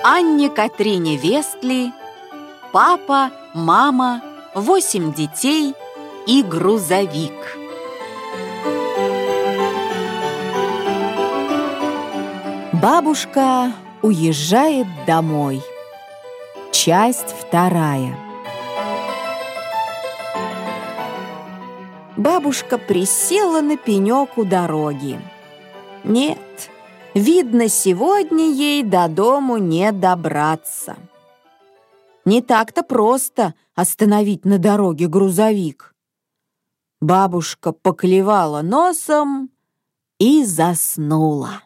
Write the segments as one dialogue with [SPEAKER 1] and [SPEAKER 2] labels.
[SPEAKER 1] Анне Катрине Вестли, папа, мама, 8 детей и грузовик. Бабушка уезжает домой. Часть 2. Бабушка присела на пенек у дороги. Нет, видно, сегодня ей до дому не добраться. Не так-то просто остановить на дороге грузовик. Бабушка поклевала носом и заснула.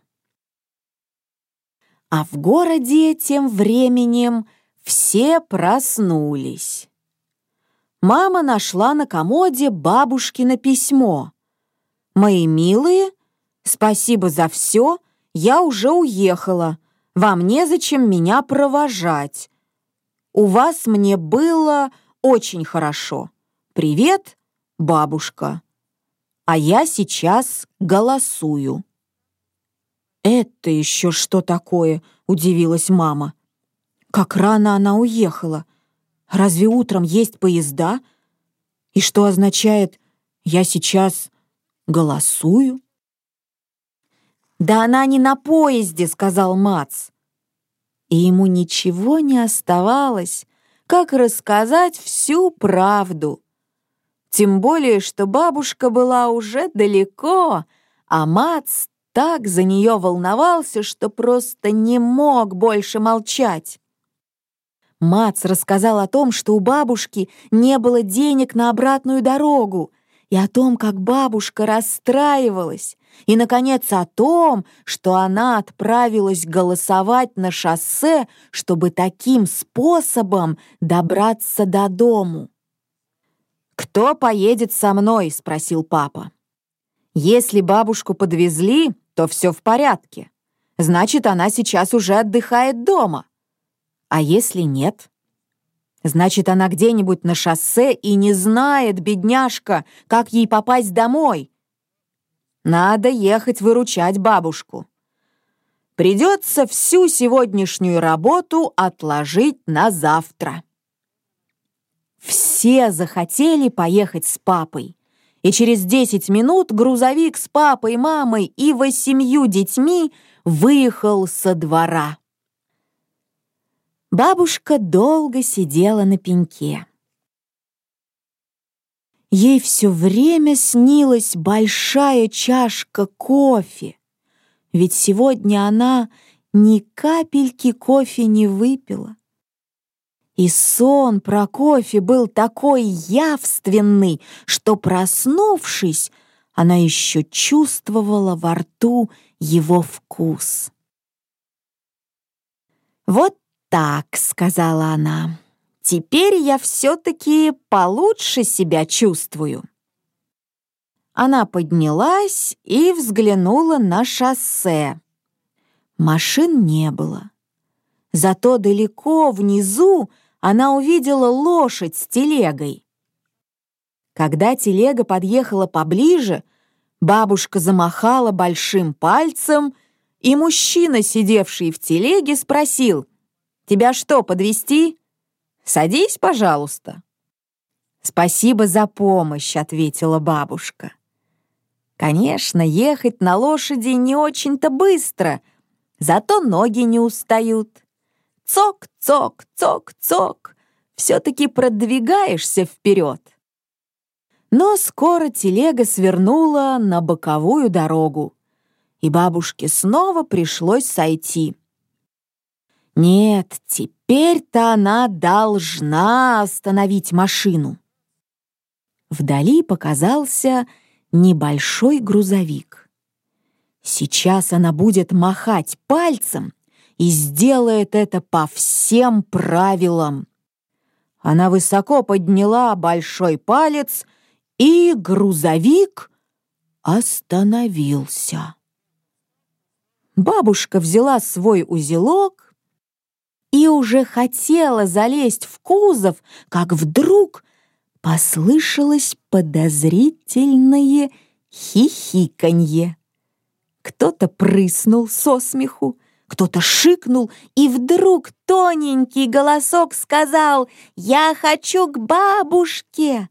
[SPEAKER 1] А в городе тем временем все проснулись. Мама нашла на комоде бабушкино письмо. «Мои милые, спасибо за все, я уже уехала. Вам незачем меня провожать. У вас мне было очень хорошо. Привет, бабушка. А я сейчас голосую». «Это еще что такое?» — удивилась мама. «Как рано она уехала. Разве утром есть поезда? И что означает «я сейчас голосую»?» «Да она не на поезде», — сказал Мац. И ему ничего не оставалось, как рассказать всю правду. Тем более, что бабушка была уже далеко, а Мац так за нее волновался, что просто не мог больше молчать. Мац рассказал о том, что у бабушки не было денег на обратную дорогу, и о том, как бабушка расстраивалась, и, наконец, о том, что она отправилась голосовать на шоссе, чтобы таким способом добраться до дому. «Кто поедет со мной?» — спросил папа. «Если бабушку подвезли, то все в порядке. Значит, она сейчас уже отдыхает дома. А если нет? Значит, она где-нибудь на шоссе и не знает, бедняжка, как ей попасть домой. Надо ехать выручать бабушку. Придется всю сегодняшнюю работу отложить на завтра». Все захотели поехать с папой, и через 10 минут грузовик с папой, мамой и 8 детьми выехал со двора. Бабушка долго сидела на пеньке. Ей все время снилась большая чашка кофе, ведь сегодня она ни капельки кофе не выпила. И сон про кофе был такой явственный, что, проснувшись, она еще чувствовала во рту его вкус. «Вот так», — сказала она, — «теперь я все-таки получше себя чувствую». Она поднялась и взглянула на шоссе. Машин не было. Зато далеко внизу она увидела лошадь с телегой. Когда телега подъехала поближе, бабушка замахала большим пальцем, и мужчина, сидевший в телеге, спросил: «Тебя что, подвезти? Садись, пожалуйста». «Спасибо за помощь», — ответила бабушка. Конечно, ехать на лошади не очень-то быстро, зато ноги не устают. Цок, цок, цок, цок. Все-таки продвигаешься вперед. Но скоро телега свернула на боковую дорогу, и бабушке снова пришлось сойти. Нет, теперь-то она должна остановить машину. Вдали показался небольшой грузовик. Сейчас она будет махать пальцем и сделает это по всем правилам. Она высоко подняла большой палец, и грузовик остановился. Бабушка взяла свой узелок и уже хотела залезть в кузов, как вдруг послышалось подозрительное хихиканье. Кто-то прыснул со смеху, Кто-то шикнул, и вдруг тоненький голосок сказал: «Я хочу к бабушке!»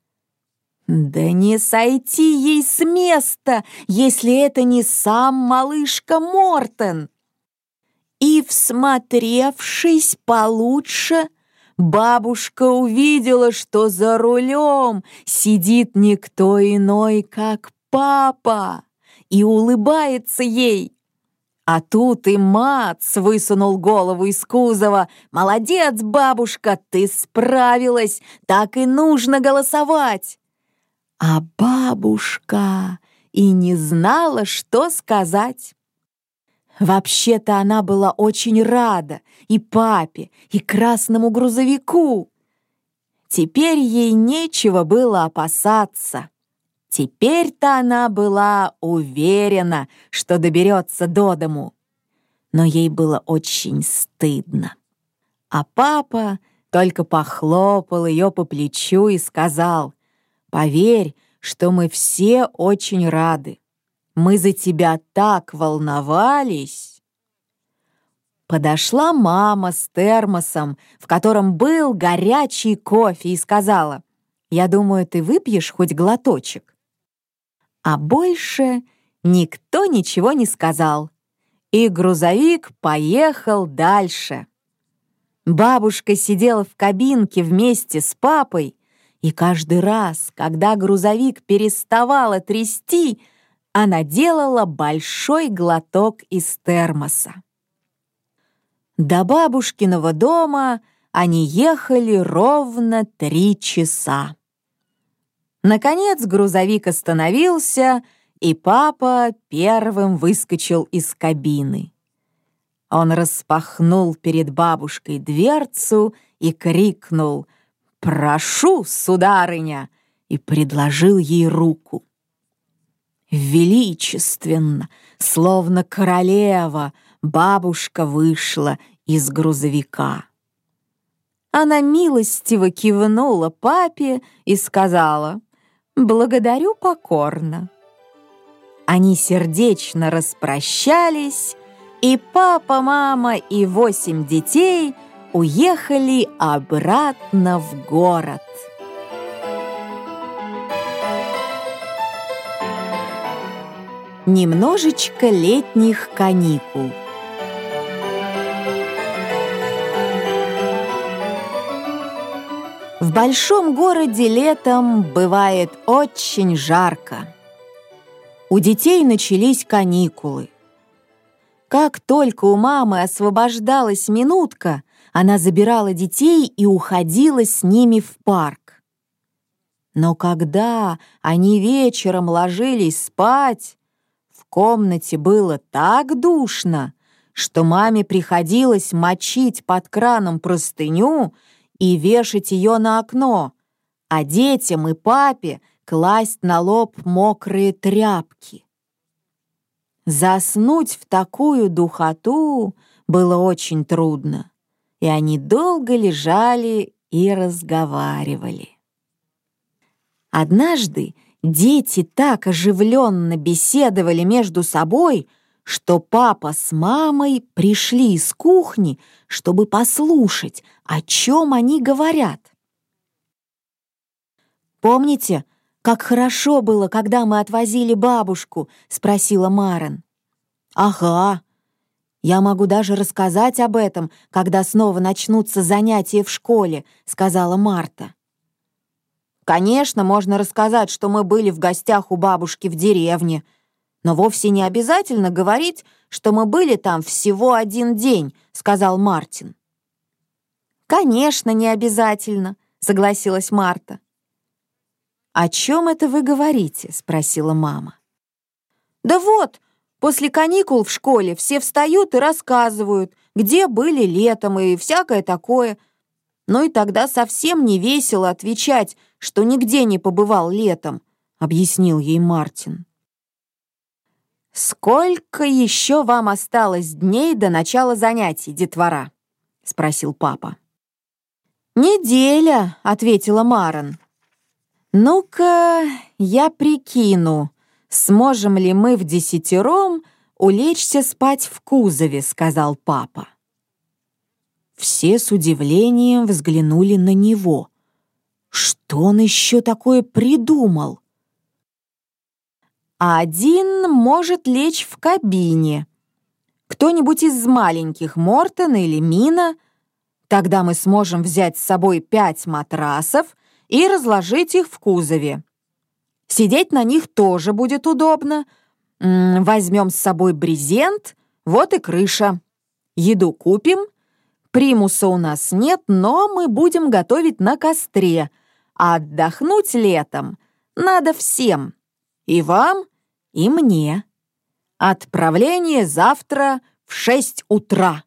[SPEAKER 1] Да не сойти ей с места, если это не сам малышка Мортен. И, всмотревшись получше, бабушка увидела, что за рулем сидит никто иной, как папа, и улыбается ей. А тут и Мац высунул голову из кузова. «Молодец, бабушка, ты справилась, так и нужно голосовать!» А бабушка и не знала, что сказать. Вообще-то она была очень рада и папе, и красному грузовику. Теперь ей нечего было опасаться. Теперь-то она была уверена, что доберется до дому. Но ей было очень стыдно. А папа только похлопал ее по плечу и сказал: «Поверь, что мы все очень рады. Мы за тебя так волновались». Подошла мама с термосом, в котором был горячий кофе, и сказала: «Я думаю, ты выпьешь хоть глоточек». А больше никто ничего не сказал, и грузовик поехал дальше. Бабушка сидела в кабинке вместе с папой, и каждый раз, когда грузовик переставала трясти, она делала большой глоток из термоса. До бабушкиного дома они ехали ровно 3 часа. Наконец грузовик остановился, и папа первым выскочил из кабины. Он распахнул перед бабушкой дверцу и крикнул: «Прошу, сударыня!» и предложил ей руку. Величественно, словно королева, бабушка вышла из грузовика. Она милостиво кивнула папе и сказала: «Благодарю покорно». Они сердечно распрощались, и папа, мама и 8 детей уехали обратно в город. Немножечко летних каникул. В большом городе летом бывает очень жарко. У детей начались каникулы. Как только у мамы освобождалась минутка, она забирала детей и уходила с ними в парк. Но когда они вечером ложились спать, в комнате было так душно, что маме приходилось мочить под краном простыню и вешать ее на окно, а детям и папе класть на лоб мокрые тряпки. Заснуть в такую духоту было очень трудно, и они долго лежали и разговаривали. Однажды дети так оживленно беседовали между собой, что папа с мамой пришли из кухни, чтобы послушать, о чем они говорят. «Помните, как хорошо было, когда мы отвозили бабушку?» — спросила Марен. «Ага. Я могу даже рассказать об этом, когда снова начнутся занятия в школе», — сказала Марта. «Конечно, можно рассказать, что мы были в гостях у бабушки в деревне, но вовсе не обязательно говорить, что мы были там всего 1 день», — сказал Мартин. «Конечно, не обязательно», — согласилась Марта. «О чем это вы говорите?» — спросила мама. «Да вот, после каникул в школе все встают и рассказывают, где были летом и всякое такое. Ну и тогда совсем не весело отвечать, что нигде не побывал летом», — объяснил ей Мартин. «Сколько еще вам осталось дней до начала занятий, детвора?» — спросил папа. «Неделя», — ответила Марен. «Ну-ка, я прикину, сможем ли мы вдесятером улечься спать в кузове», — сказал папа. Все с удивлением взглянули на него. Что он еще такое придумал? «А один может лечь в кабине. Кто-нибудь из маленьких, Мортон или Мина. Тогда мы сможем взять с собой 5 матрасов и разложить их в кузове. Сидеть на них тоже будет удобно. Возьмем с собой брезент, вот и крыша. Еду купим. Примуса у нас нет, но мы будем готовить на костре, а отдохнуть летом надо всем, и вам, и мне. Отправление завтра в 6 утра».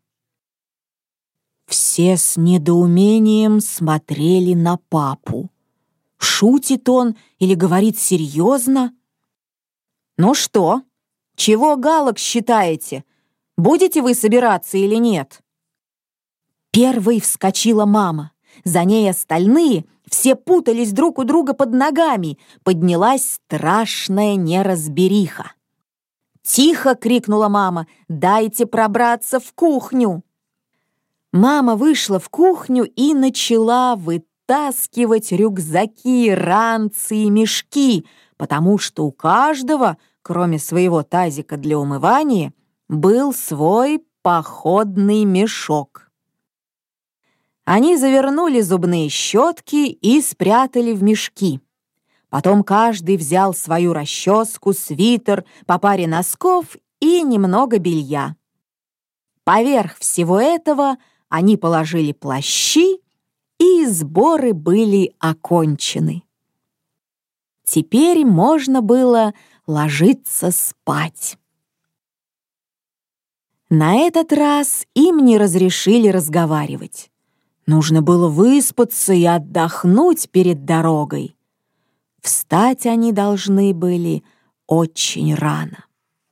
[SPEAKER 1] Все с недоумением смотрели на папу. Шутит он или говорит серьезно? «Ну что, чего галок считаете? Будете вы собираться или нет?» Первой вскочила мама. За ней остальные, все путались друг у друга под ногами. Поднялась страшная неразбериха. «Тихо!» — крикнула мама. «Дайте пробраться в кухню!» Мама вышла в кухню и начала вытаскивать рюкзаки, ранцы и мешки, потому что у каждого, кроме своего тазика для умывания, был свой походный мешок. Они завернули зубные щетки и спрятали в мешки. Потом каждый взял свою расческу, свитер, по паре носков и немного белья. Поверх всего этого они положили плащи, и сборы были окончены. Теперь можно было ложиться спать. На этот раз им не разрешили разговаривать. Нужно было выспаться и отдохнуть перед дорогой. Встать они должны были очень рано.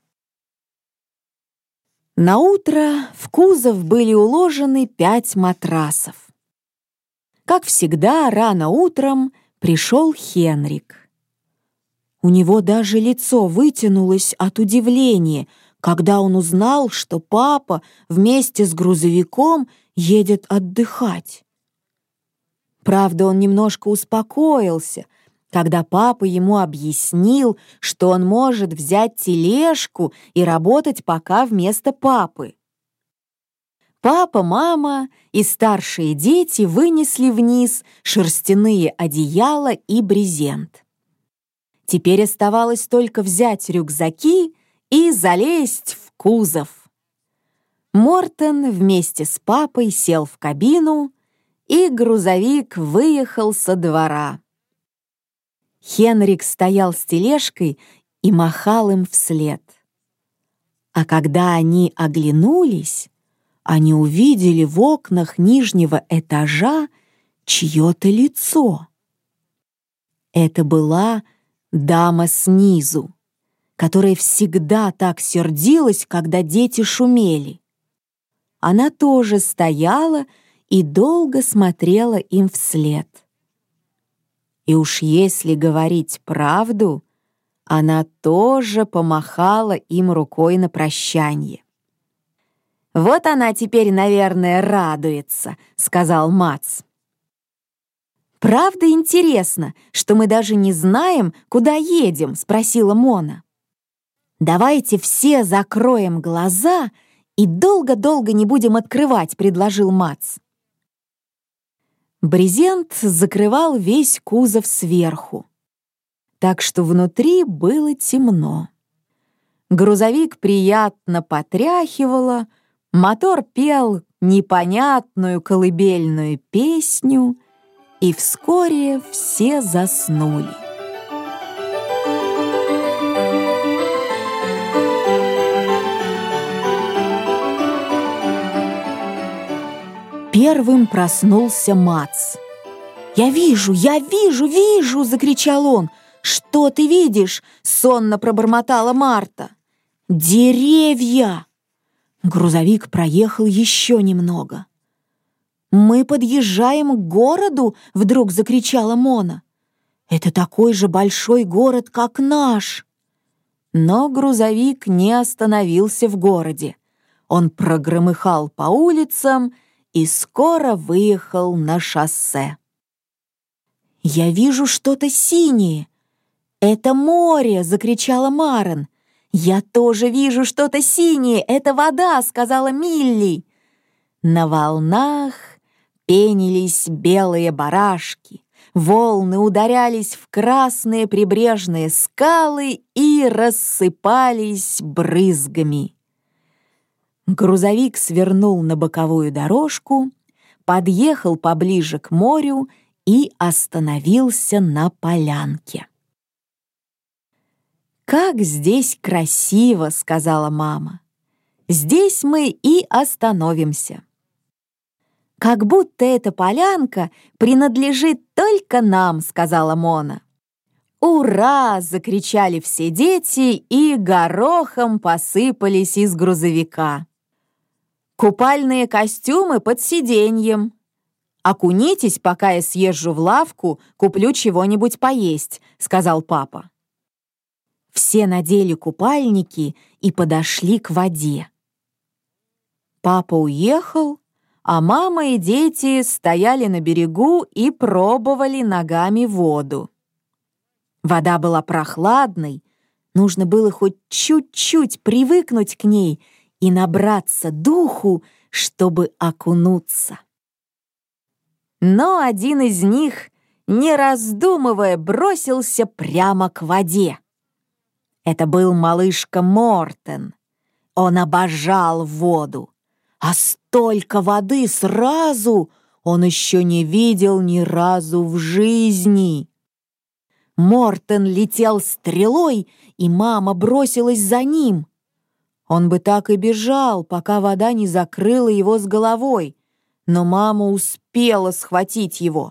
[SPEAKER 1] Наутро в кузов были уложены 5 матрасов. Как всегда, рано утром пришел Хенрик. У него даже лицо вытянулось от удивления, когда он узнал, что папа вместе с грузовиком едет отдыхать. Правда, он немножко успокоился, когда папа ему объяснил, что он может взять тележку и работать пока вместо папы. Папа, мама и старшие дети вынесли вниз шерстяные одеяла и брезент. Теперь оставалось только взять рюкзаки и залезть в кузов. Мортон вместе с папой сел в кабину, и грузовик выехал со двора. Хенрик стоял с тележкой и махал им вслед. А когда они оглянулись, они увидели в окнах нижнего этажа чье-то лицо. Это была дама снизу, которая всегда так сердилась, когда дети шумели. Она тоже стояла и долго смотрела им вслед. И уж если говорить правду, она тоже помахала им рукой на прощанье. «Вот она теперь, наверное, радуется», — сказал Мац. «Правда интересно, что мы даже не знаем, куда едем?» — спросила Мона. «Давайте все закроем глаза и долго-долго не будем открывать», — предложил Мац. Брезент закрывал весь кузов сверху, так что внутри было темно. Грузовик приятно потряхивало, мотор пел непонятную колыбельную песню, и вскоре все заснули. Первым проснулся Мац. «Я вижу, я вижу, вижу!» — закричал он. «Что ты видишь?» — сонно пробормотала Марта. «Деревья!» Грузовик проехал еще немного. «Мы подъезжаем к городу!» — вдруг закричала Мона. «Это такой же большой город, как наш!» Но грузовик не остановился в городе. Он прогромыхал по улицам и скоро выехал на шоссе. «Я вижу что-то синее. Это море!» — закричала Марен. «Я тоже вижу что-то синее. Это вода!» — сказала Милли. На волнах пенились белые барашки. Волны ударялись в красные прибрежные скалы и рассыпались брызгами. Грузовик свернул на боковую дорожку, подъехал поближе к морю и остановился на полянке. «Как здесь красиво!» — сказала мама. «Здесь мы и остановимся». «Как будто эта полянка принадлежит только нам», — сказала Мона. «Ура!» — закричали все дети и горохом посыпались из грузовика. «Купальные костюмы под сиденьем. Окунитесь, пока я съезжу в лавку, куплю чего-нибудь поесть», — сказал папа. Все надели купальники и подошли к воде. Папа уехал, а мама и дети стояли на берегу и пробовали ногами воду. Вода была прохладной, нужно было хоть чуть-чуть привыкнуть к ней и набраться духу, чтобы окунуться. Но один из них, не раздумывая, бросился прямо к воде. Это был малышка Мортен. Он обожал воду. А столько воды сразу он еще не видел ни разу в жизни. Мортен летел стрелой, и мама бросилась за ним. Он бы так и бежал, пока вода не закрыла его с головой, но мама успела схватить его.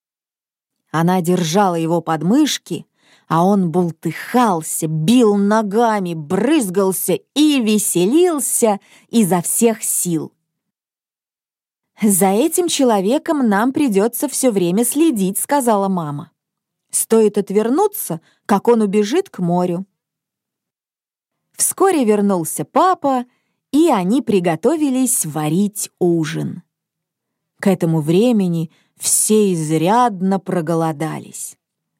[SPEAKER 1] Она держала его под мышки, а он бултыхался, бил ногами, брызгался и веселился изо всех сил. «За этим человеком нам придется все время следить», — сказала мама. «Стоит отвернуться, как он убежит к морю». Вскоре вернулся папа, и они приготовились варить ужин. К этому времени все изрядно проголодались.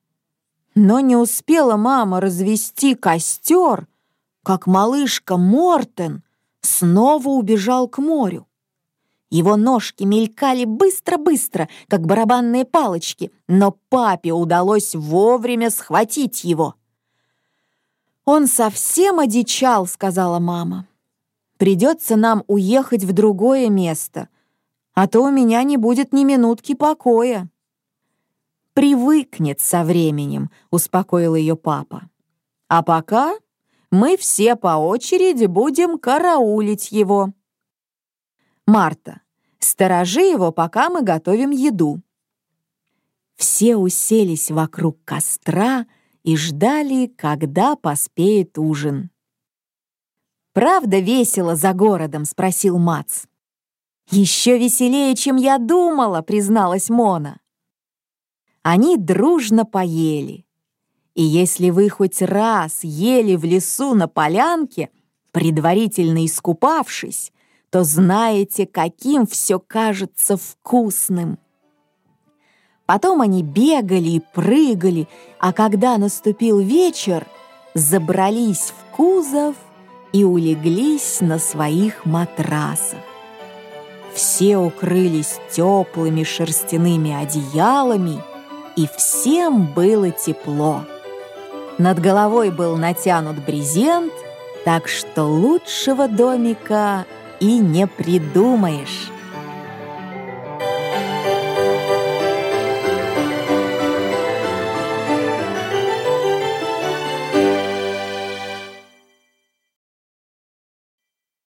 [SPEAKER 1] Но не успела мама развести костер, как малышка Мортен снова убежал к морю. Его ножки мелькали быстро-быстро, как барабанные палочки, но папе удалось вовремя схватить его. «Он совсем одичал», — сказала мама. «Придется нам уехать в другое место, а то у меня не будет ни минутки покоя». «Привыкнет со временем», — успокоил ее папа. «А пока мы все по очереди будем караулить его. Марта, сторожи его, пока мы готовим еду». Все уселись вокруг костра и ждали, когда поспеет ужин. «Правда весело за городом?» — спросил Мац. «Еще веселее, чем я думала», — призналась Мона. Они дружно поели. И если вы хоть раз ели в лесу на полянке, предварительно искупавшись, то знаете, каким все кажется вкусным. Потом они бегали и прыгали, а когда наступил вечер, забрались в кузов и улеглись на своих матрасах. Все укрылись теплыми шерстяными одеялами, и всем было тепло. Над головой был натянут брезент, так что лучшего домика и не придумаешь.